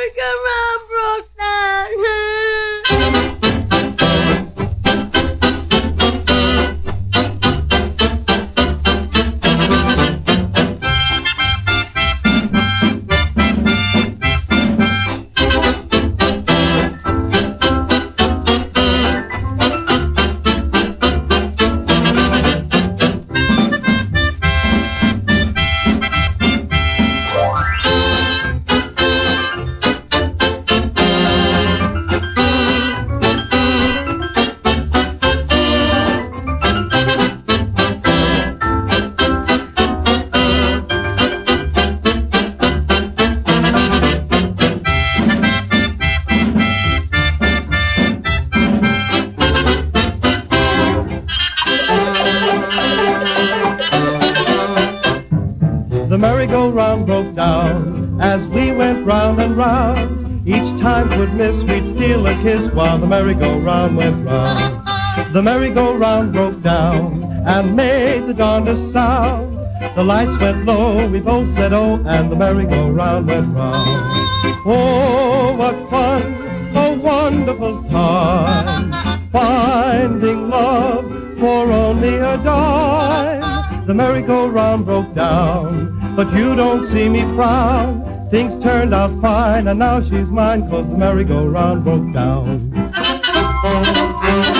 merry-go-round broke down. The merry-go-round broke down as we went round and round. Each time 'twould miss, we'd steal a kiss while the merry-go-round went round. The merry-go-round broke down and made the darndest sound. The lights went low, we both said oh, and the merry-go-round went round. Oh, what fun, a wonderful time, finding love for only a dime. The merry-go-round broke down, but you don't see me frown. Things turned out fine, and now she's mine, 'cause the merry-go-round broke down.